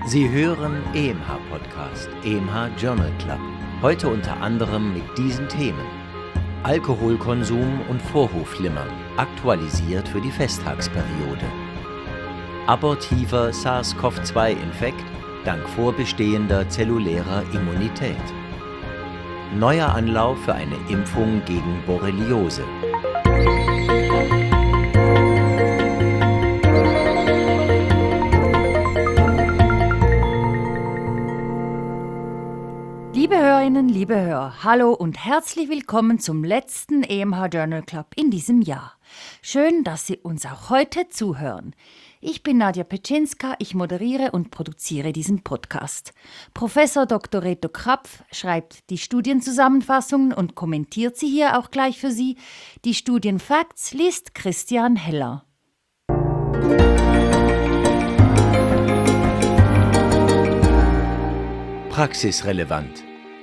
Sie hören EMH Podcast, EMH Journal Club. Heute unter anderem mit diesen Themen: Alkoholkonsum und Vorhofflimmern, aktualisiert für die Festtagsperiode. Abortiver SARS-CoV-2-Infekt dank vorbestehender zellulärer Immunität. Neuer Anlauf für eine Impfung gegen Borreliose. Liebe Hörerinnen, liebe Hörer, hallo und herzlich willkommen zum letzten EMH Journal Club in diesem Jahr. Schön, dass Sie uns auch heute zuhören. Ich bin Nadja Petschinska, ich moderiere und produziere diesen Podcast. Professor Dr. Reto Krapf schreibt die Studienzusammenfassungen und kommentiert sie hier auch gleich für Sie. Die Studienfacts liest Christian Heller. Praxisrelevant.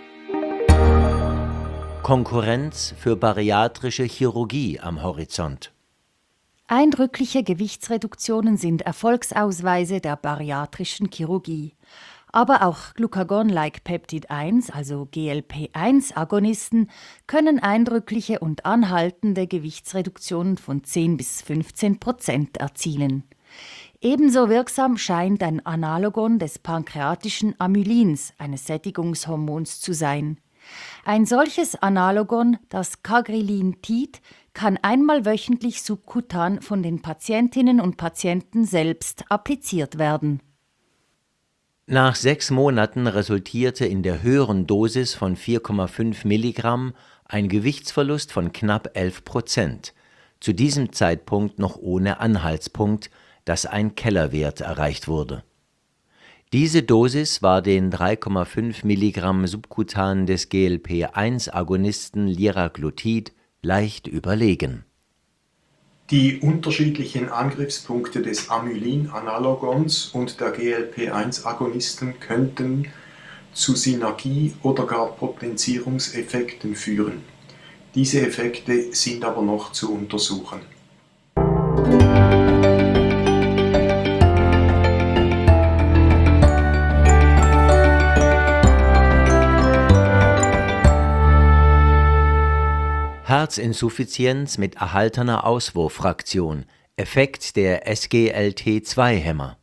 Konkurrenz für bariatrische Chirurgie am Horizont. Eindrückliche Gewichtsreduktionen sind Erfolgsausweise der bariatrischen Chirurgie. Aber auch Glucagon-like Peptid 1, also GLP-1-Agonisten, können eindrückliche und anhaltende Gewichtsreduktionen von 10-15% erzielen. Ebenso wirksam scheint ein Analogon des pankreatischen Amylins, eines Sättigungshormons, zu sein. Ein solches Analogon, das Cagrilintid, kann einmal wöchentlich subkutan von den Patientinnen und Patienten selbst appliziert werden. Nach 6 Monaten resultierte in der höheren Dosis von 4,5 Milligramm ein Gewichtsverlust von knapp 11%, zu diesem Zeitpunkt noch ohne Anhaltspunkt, dass ein Kellerwert erreicht wurde. Diese Dosis war den 3,5 Milligramm subkutan des GLP-1-Agonisten Liraglutid leicht überlegen. Die unterschiedlichen Angriffspunkte des Amylin-Analogons und der GLP-1-Agonisten könnten zu Synergie- oder gar Potenzierungseffekten führen. Diese Effekte sind aber noch zu untersuchen. Herzinsuffizienz mit erhaltener Auswurffraktion, Effekt der SGLT2-Hämmer.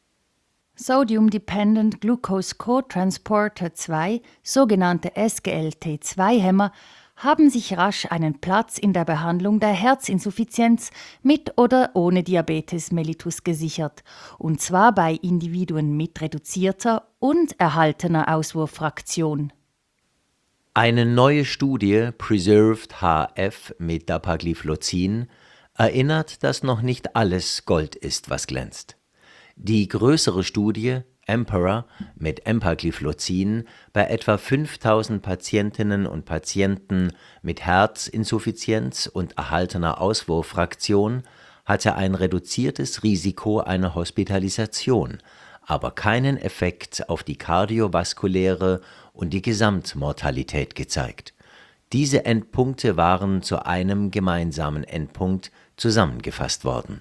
Sodium-Dependent Glucose Co-Transporter 2, sogenannte SGLT2-Hämmer, haben sich rasch einen Platz in der Behandlung der Herzinsuffizienz mit oder ohne Diabetes mellitus gesichert, und zwar bei Individuen mit reduzierter und erhaltener Auswurffraktion. Eine neue Studie, Preserved HF mit Dapagliflozin, erinnert, dass noch nicht alles Gold ist, was glänzt. Die größere Studie, Emperor, mit Empagliflozin bei etwa 5000 Patientinnen und Patienten mit Herzinsuffizienz und erhaltener Auswurffraktion hatte ein reduziertes Risiko einer Hospitalisation, aber keinen Effekt auf die kardiovaskuläre und die Gesamtmortalität gezeigt. Diese Endpunkte waren zu einem gemeinsamen Endpunkt zusammengefasst worden.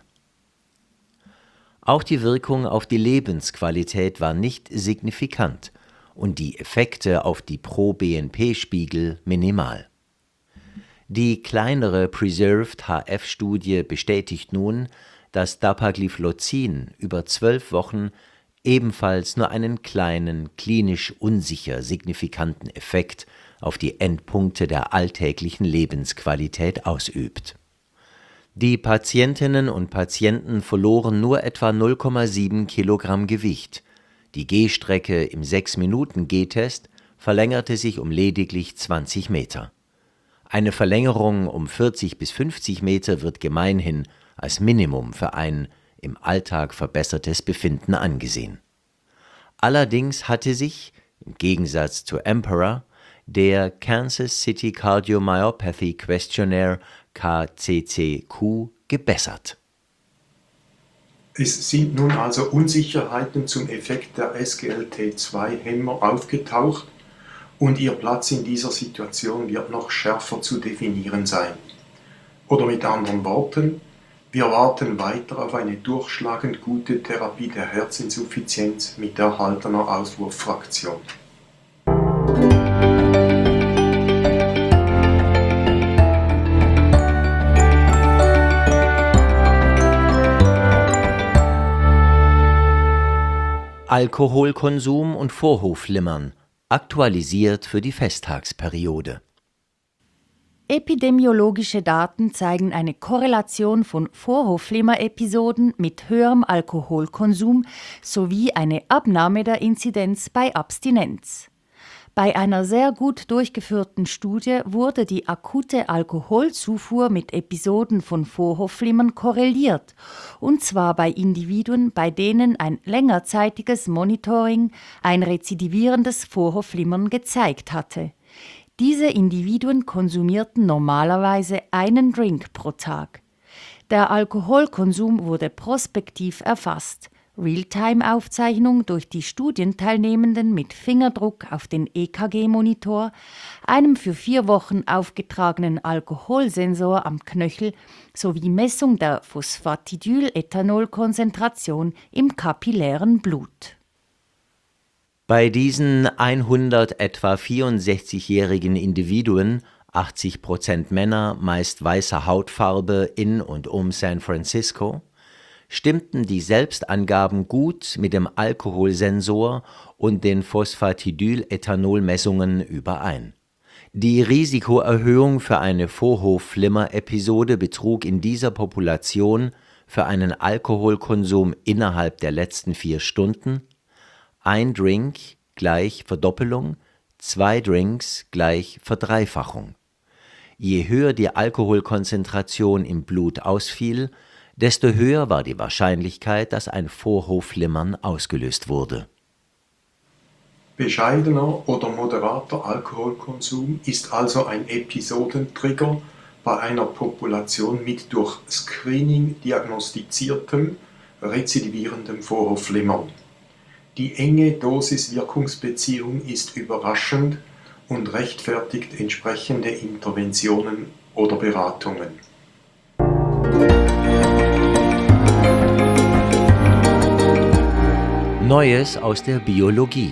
Auch die Wirkung auf die Lebensqualität war nicht signifikant und die Effekte auf die Pro-BNP-Spiegel minimal. Die kleinere Preserved HF-Studie bestätigt nun, dass Dapagliflozin über 12 Wochen ebenfalls nur einen kleinen, klinisch unsicher signifikanten Effekt auf die Endpunkte der alltäglichen Lebensqualität ausübt. Die Patientinnen und Patienten verloren nur etwa 0,7 Kilogramm Gewicht. Die Gehstrecke im 6-Minuten-Gehtest verlängerte sich um lediglich 20 Meter. Eine Verlängerung um 40 bis 50 Meter wird gemeinhin als Minimum für ein im Alltag verbessertes Befinden angesehen. Allerdings hatte sich, im Gegensatz zu Emperor, der Kansas City Cardiomyopathy Questionnaire KCCQ gebessert. Es sind nun also Unsicherheiten zum Effekt der SGLT2-Hämmer aufgetaucht und ihr Platz in dieser Situation wird noch schärfer zu definieren sein. Oder mit anderen Worten, Wir warten weiter auf eine durchschlagend gute Therapie der Herzinsuffizienz mit erhaltener Auswurffraktion. Alkoholkonsum und Vorhofflimmern, aktualisiert für die Festtagsperiode. Epidemiologische Daten zeigen eine Korrelation von Vorhofflimmer-Episoden mit höherem Alkoholkonsum sowie eine Abnahme der Inzidenz bei Abstinenz. Bei einer sehr gut durchgeführten Studie wurde die akute Alkoholzufuhr mit Episoden von Vorhofflimmern korreliert, und zwar bei Individuen, bei denen ein längerzeitiges Monitoring ein rezidivierendes Vorhofflimmern gezeigt hatte. Diese Individuen konsumierten normalerweise einen Drink pro Tag. Der Alkoholkonsum wurde prospektiv erfasst. Realtime-Aufzeichnung durch die Studienteilnehmenden mit Fingerdruck auf den EKG-Monitor, einem für 4 Wochen aufgetragenen Alkoholsensor am Knöchel sowie Messung der Phosphatidylethanol-Konzentration im kapillären Blut. Bei diesen 100 etwa 64-jährigen Individuen, 80% Männer, meist weißer Hautfarbe in und um San Francisco, stimmten die Selbstangaben gut mit dem Alkoholsensor und den Phosphatidylethanol-Messungen überein. Die Risikoerhöhung für eine Vorhofflimmer-Episode betrug in dieser Population für einen Alkoholkonsum innerhalb der letzten 4 Stunden 1 Drink gleich Verdoppelung, 2 Drinks gleich Verdreifachung. Je höher die Alkoholkonzentration im Blut ausfiel, desto höher war die Wahrscheinlichkeit, dass ein Vorhofflimmern ausgelöst wurde. Bescheidener oder moderater Alkoholkonsum ist also ein Episodentrigger bei einer Population mit durch Screening diagnostiziertem, rezidivierendem Vorhofflimmern. Die enge Dosis-Wirkungsbeziehung ist überraschend und rechtfertigt entsprechende Interventionen oder Beratungen. Neues aus der Biologie.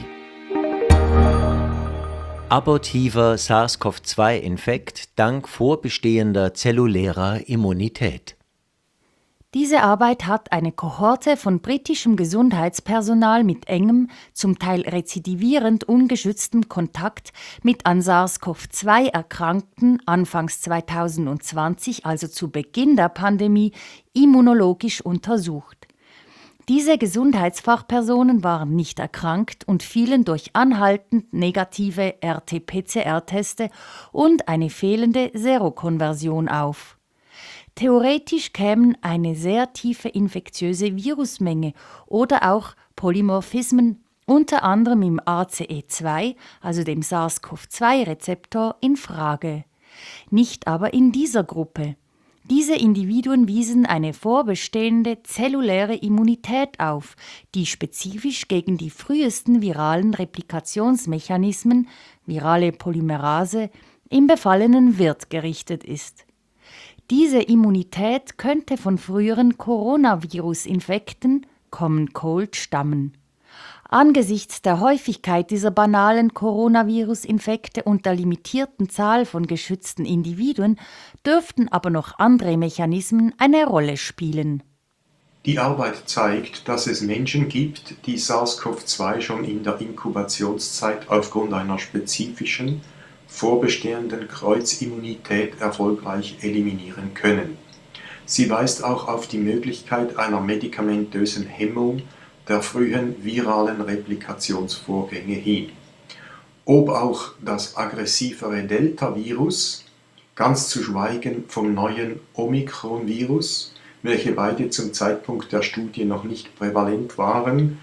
Abortiver SARS-CoV-2-Infekt dank vorbestehender zellulärer Immunität. Diese Arbeit hat eine Kohorte von britischem Gesundheitspersonal mit engem, zum Teil rezidivierend ungeschütztem Kontakt mit an SARS-CoV-2 Erkrankten anfangs 2020, also zu Beginn der Pandemie, immunologisch untersucht. Diese Gesundheitsfachpersonen waren nicht erkrankt und fielen durch anhaltend negative RT-PCR-Teste und eine fehlende Serokonversion auf. Theoretisch kämen eine sehr tiefe infektiöse Virusmenge oder auch Polymorphismen, unter anderem im ACE2, also dem SARS-CoV-2-Rezeptor, in Frage. Nicht aber in dieser Gruppe. Diese Individuen wiesen eine vorbestehende zelluläre Immunität auf, die spezifisch gegen die frühesten viralen Replikationsmechanismen, virale Polymerase, im befallenen Wirt gerichtet ist. Diese Immunität könnte von früheren Coronavirus-Infekten, Common Cold, stammen. Angesichts der Häufigkeit dieser banalen Coronavirus-Infekte und der limitierten Zahl von geschützten Individuen dürften aber noch andere Mechanismen eine Rolle spielen. Die Arbeit zeigt, dass es Menschen gibt, die SARS-CoV-2 schon in der Inkubationszeit aufgrund einer spezifischen, vorbestehenden Kreuzimmunität erfolgreich eliminieren können. Sie weist auch auf die Möglichkeit einer medikamentösen Hemmung der frühen viralen Replikationsvorgänge hin. Ob auch das aggressivere Delta-Virus, ganz zu schweigen vom neuen Omikron-Virus, welche beide zum Zeitpunkt der Studie noch nicht prävalent waren,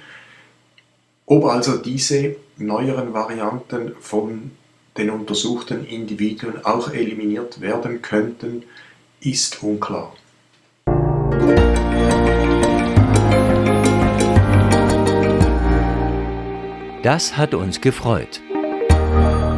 ob also diese neueren Varianten von den untersuchten Individuen auch eliminiert werden könnten, ist unklar. Das hat uns gefreut.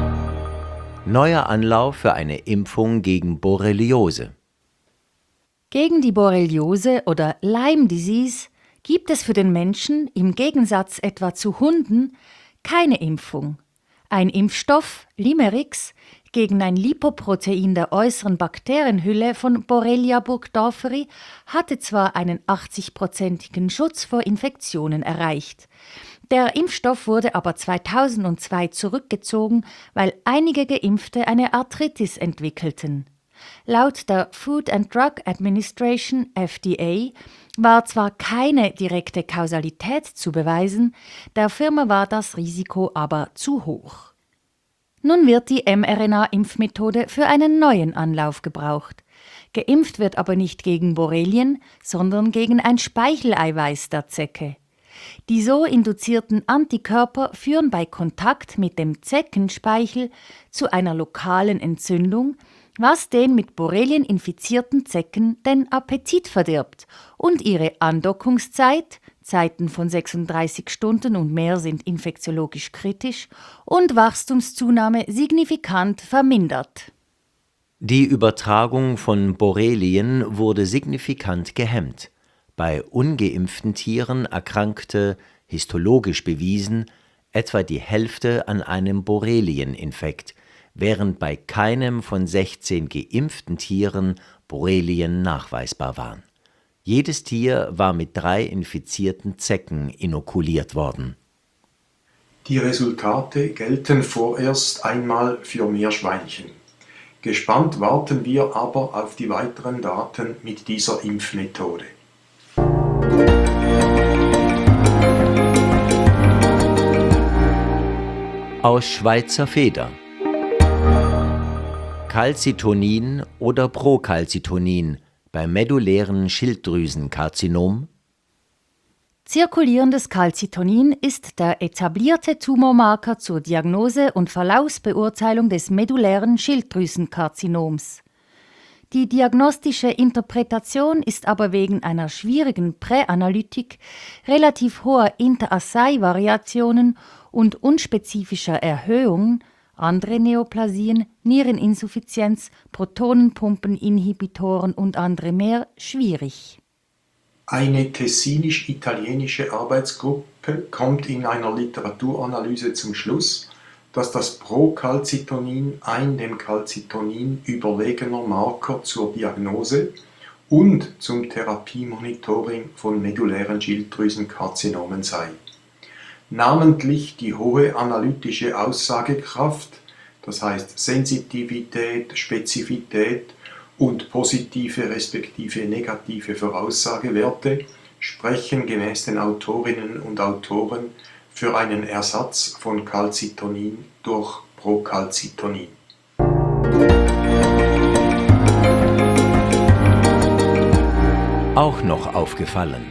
Neuer Anlauf für eine Impfung gegen Borreliose. Gegen die Borreliose oder Lyme Disease gibt es für den Menschen im Gegensatz etwa zu Hunden keine Impfung. Ein Impfstoff, Limerix, gegen ein Lipoprotein der äußeren Bakterienhülle von Borrelia burgdorferi hatte zwar einen 80-prozentigen Schutz vor Infektionen erreicht. Der Impfstoff wurde aber 2002 zurückgezogen, weil einige Geimpfte eine Arthritis entwickelten. Laut der Food and Drug Administration (FDA) war zwar keine direkte Kausalität zu beweisen, der Firma war das Risiko aber zu hoch. Nun wird die mRNA-Impfmethode für einen neuen Anlauf gebraucht. Geimpft wird aber nicht gegen Borrelien, sondern gegen ein Speicheleiweiß der Zecke. Die so induzierten Antikörper führen bei Kontakt mit dem Zeckenspeichel zu einer lokalen Entzündung, was den mit Borrelien infizierten Zecken den Appetit verdirbt und ihre Andockungszeit, Zeiten von 36 Stunden und mehr sind infektiologisch kritisch, und Wachstumszunahme signifikant vermindert. Die Übertragung von Borrelien wurde signifikant gehemmt. Bei ungeimpften Tieren erkrankte, histologisch bewiesen, etwa die Hälfte an einem Borrelieninfekt, während bei keinem von 16 geimpften Tieren Borrelien nachweisbar waren. Jedes Tier war mit 3 infizierten Zecken inokuliert worden. Die Resultate gelten vorerst einmal für Meerschweinchen. Gespannt warten wir aber auf die weiteren Daten mit dieser Impfmethode. Aus Schweizer Feder. Calcitonin oder Procalcitonin beim medullären Schilddrüsenkarzinom. Zirkulierendes Calcitonin ist der etablierte Tumormarker zur Diagnose und Verlaufsbeurteilung des medullären Schilddrüsenkarzinoms. Die diagnostische Interpretation ist aber wegen einer schwierigen Präanalytik, relativ hoher Interassay-Variationen und unspezifischer Erhöhungen, andere Neoplasien, Niereninsuffizienz, Protonenpumpeninhibitoren und andere mehr, schwierig. Eine tessinisch-italienische Arbeitsgruppe kommt in einer Literaturanalyse zum Schluss, dass das Procalcitonin ein dem Calcitonin überlegener Marker zur Diagnose und zum Therapiemonitoring von medullären Schilddrüsenkarzinomen sei. Namentlich die hohe analytische Aussagekraft, das heißt Sensitivität, Spezifität und positive respektive negative Voraussagewerte, sprechen gemäß den Autorinnen und Autoren für einen Ersatz von Calcitonin durch Procalcitonin. Auch noch aufgefallen.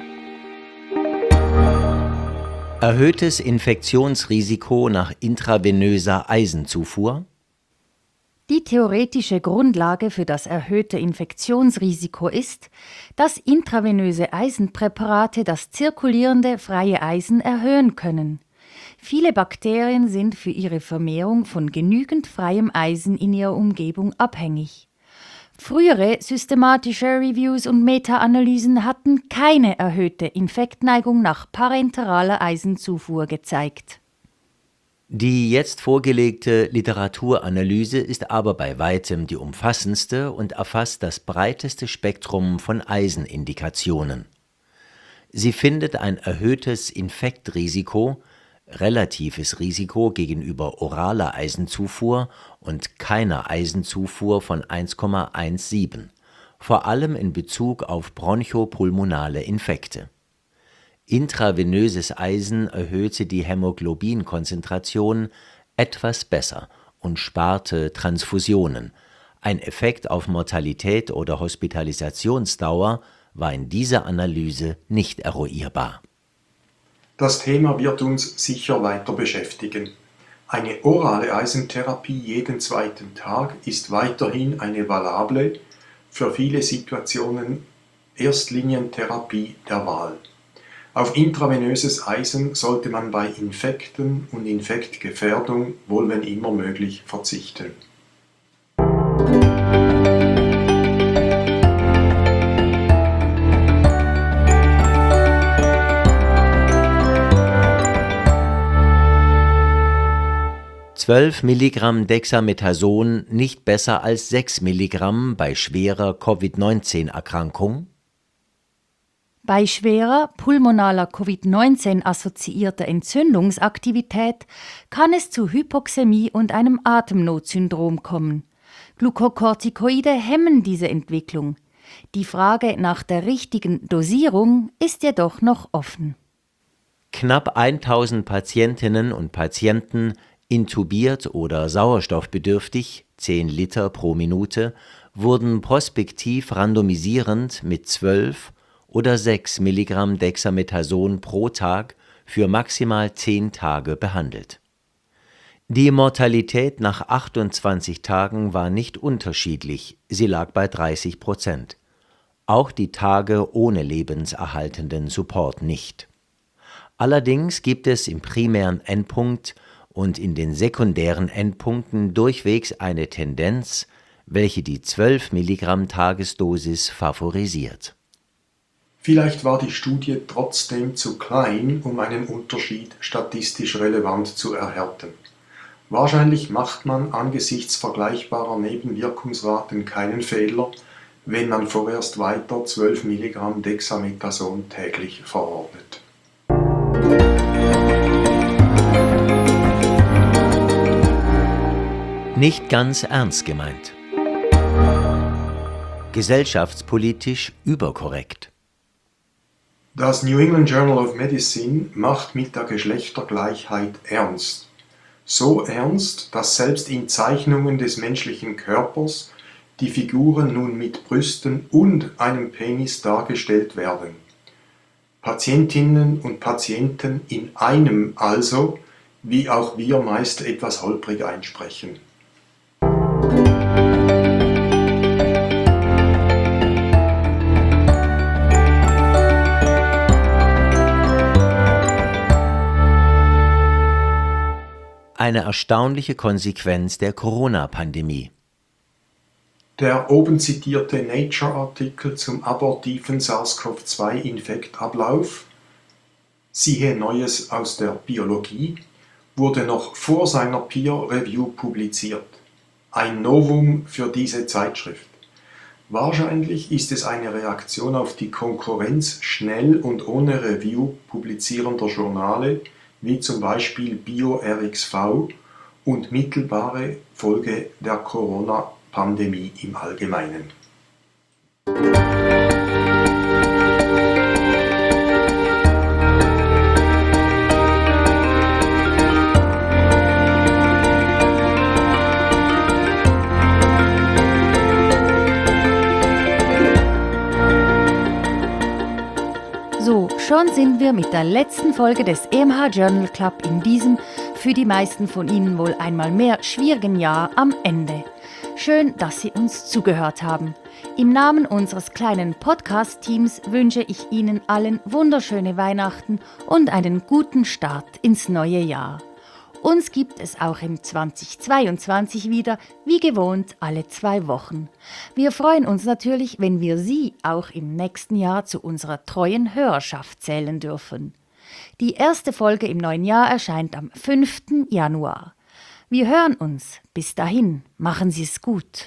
Erhöhtes Infektionsrisiko nach intravenöser Eisenzufuhr. Die theoretische Grundlage für das erhöhte Infektionsrisiko ist, dass intravenöse Eisenpräparate das zirkulierende freie Eisen erhöhen können. Viele Bakterien sind für ihre Vermehrung von genügend freiem Eisen in ihrer Umgebung abhängig. Frühere systematische Reviews und Meta-Analysen hatten keine erhöhte Infektneigung nach parenteraler Eisenzufuhr gezeigt. Die jetzt vorgelegte Literaturanalyse ist aber bei weitem die umfassendste und erfasst das breiteste Spektrum von Eisenindikationen. Sie findet ein erhöhtes Infektrisiko, relatives Risiko gegenüber oraler Eisenzufuhr und keiner Eisenzufuhr von 1,17, vor allem in Bezug auf bronchopulmonale Infekte. Intravenöses Eisen erhöhte die Hämoglobinkonzentration etwas besser und sparte Transfusionen. Ein Effekt auf Mortalität oder Hospitalisationsdauer war in dieser Analyse nicht eruierbar. Das Thema wird uns sicher weiter beschäftigen. Eine orale Eisentherapie jeden zweiten Tag ist weiterhin eine valable, für viele Situationen Erstlinientherapie der Wahl. Auf intravenöses Eisen sollte man bei Infekten und Infektgefährdung wohl wenn immer möglich verzichten. 12 Milligramm Dexamethason nicht besser als 6 Milligramm bei schwerer Covid-19-Erkrankung? Bei schwerer pulmonaler Covid-19-assoziierter Entzündungsaktivität kann es zu Hypoxämie und einem Atemnotsyndrom kommen. Glukokortikoide hemmen diese Entwicklung. Die Frage nach der richtigen Dosierung ist jedoch noch offen. Knapp 1000 Patientinnen und Patienten, intubiert oder sauerstoffbedürftig, 10 Liter pro Minute, wurden prospektiv randomisierend mit 12 oder 6 Milligramm Dexamethason pro Tag für maximal 10 Tage behandelt. Die Mortalität nach 28 Tagen war nicht unterschiedlich, sie lag bei 30%. Auch die Tage ohne lebenserhaltenden Support nicht. Allerdings gibt es im primären Endpunkt und in den sekundären Endpunkten durchwegs eine Tendenz, welche die 12 Milligramm Tagesdosis favorisiert. Vielleicht war die Studie trotzdem zu klein, um einen Unterschied statistisch relevant zu erhärten. Wahrscheinlich macht man angesichts vergleichbarer Nebenwirkungsraten keinen Fehler, wenn man vorerst weiter 12 Milligramm Dexamethason täglich verordnet. Nicht ganz ernst gemeint. Gesellschaftspolitisch überkorrekt. Das New England Journal of Medicine macht mit der Geschlechtergleichheit ernst. So ernst, dass selbst in Zeichnungen des menschlichen Körpers die Figuren nun mit Brüsten und einem Penis dargestellt werden. Patientinnen und Patienten in einem also, wie auch wir meist etwas holprig einsprechen. Eine erstaunliche Konsequenz der Corona-Pandemie. Der oben zitierte Nature-Artikel zum abortiven SARS-CoV-2-Infektablauf, siehe Neues aus der Biologie, wurde noch vor seiner Peer-Review publiziert. Ein Novum für diese Zeitschrift. Wahrscheinlich ist es eine Reaktion auf die Konkurrenz schnell und ohne Review publizierender Journale, wie zum Beispiel BioRxV und mittelbare Folge der Corona-Pandemie im Allgemeinen. So, schon sind wir mit der letzten Folge des EMH Journal Club in diesem, für die meisten von Ihnen wohl einmal mehr schwierigen Jahr am Ende. Schön, dass Sie uns zugehört haben. Im Namen unseres kleinen Podcast-Teams wünsche ich Ihnen allen wunderschöne Weihnachten und einen guten Start ins neue Jahr. Uns gibt es auch im 2022 wieder, wie gewohnt, alle 2 Wochen. Wir freuen uns natürlich, wenn wir Sie auch im nächsten Jahr zu unserer treuen Hörerschaft zählen dürfen. Die erste Folge im neuen Jahr erscheint am 5. Januar. Wir hören uns. Bis dahin, machen Sie es gut.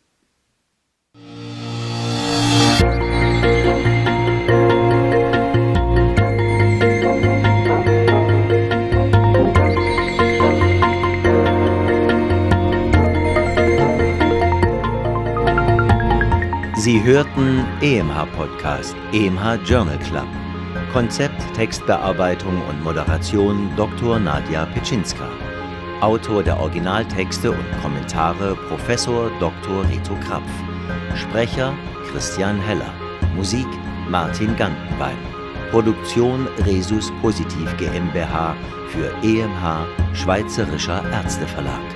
Sie hörten EMH Podcast, EMH Journal Club. Konzept, Textbearbeitung und Moderation Dr. Nadja Petschinska. Autor der Originaltexte und Kommentare Professor Dr. Reto Krapf. Sprecher Christian Heller. Musik Martin Gantenbein. Produktion Resus Positiv GmbH für EMH Schweizerischer Ärzteverlag.